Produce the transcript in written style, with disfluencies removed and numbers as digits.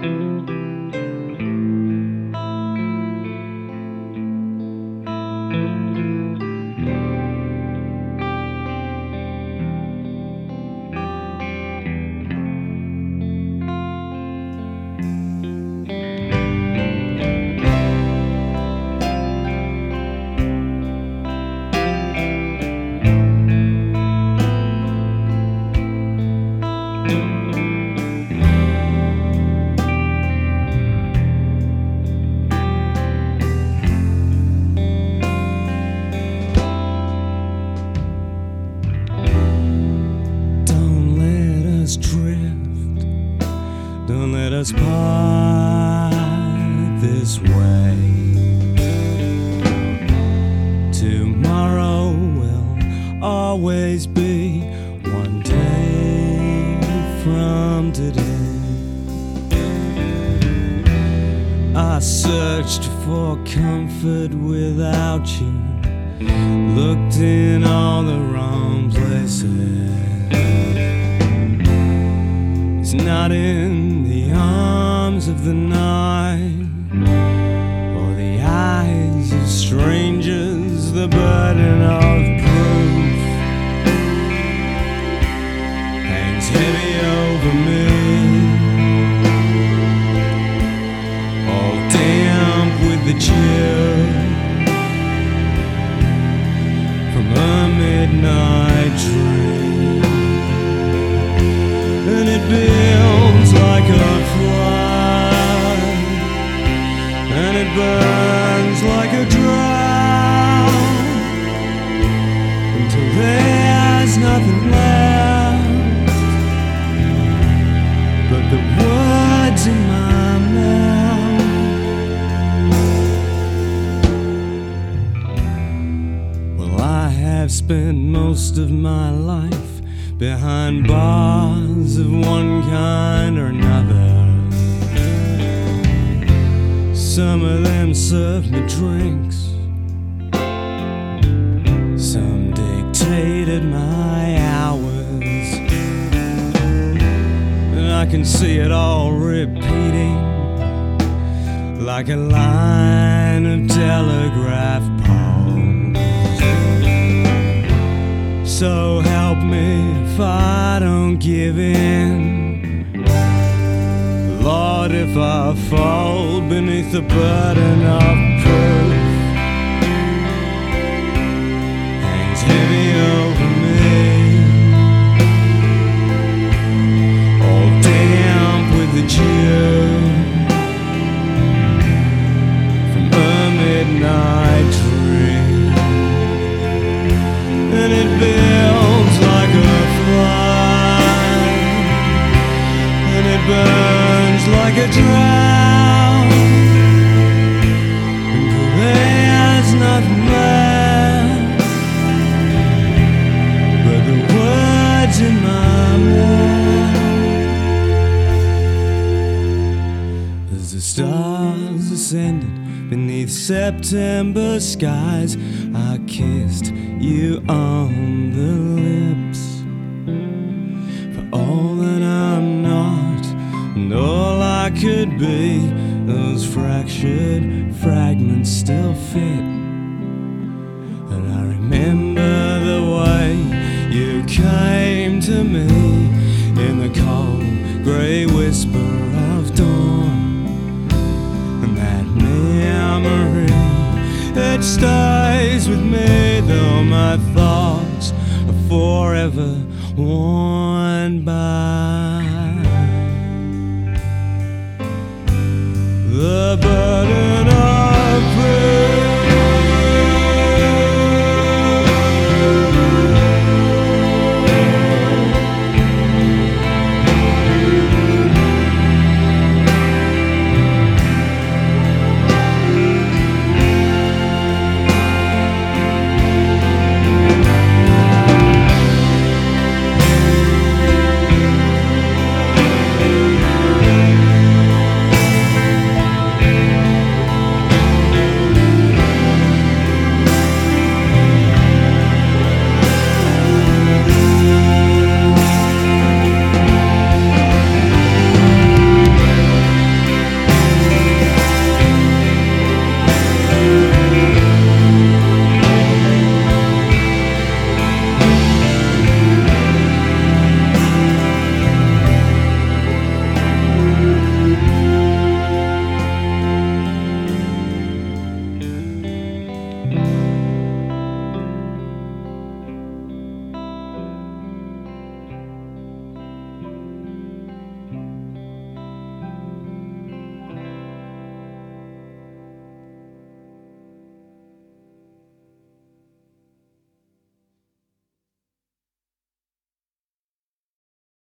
Don't let us part this way. Tomorrow will always be one day from today. I searched for comfort without you, looked in all the wrong places. It's not in the arms of the night or the eyes of strangers, the burden of proof hangs heavy over me, all damp with the chill from a midnight dream. And it builds like a flood, and it burns like a drought, until there's nothing left but the words in my mouth. Well, I have spent most of my life behind bars of one kind or another. Some of them served me drinks, some dictated my hours, and I can see it all repeating like a line of telegraph poles. So help me if I don't give in, Lord, if I fall beneath the burden of proof hangs heavy over me, all damp with the chill from a midnight dream. And it builds like a flood, and it burns like a drought, until there's nothing left but the words in my mouth. As the stars ascended beneath September skies, I kissed you on the lips. For all that I'm not and all I could be, those fractured fragments still fit. And I remember the way you came to me in the cold grey whisper of dawn, and that memory, it stays with me, though my thoughts are forever worn by the burden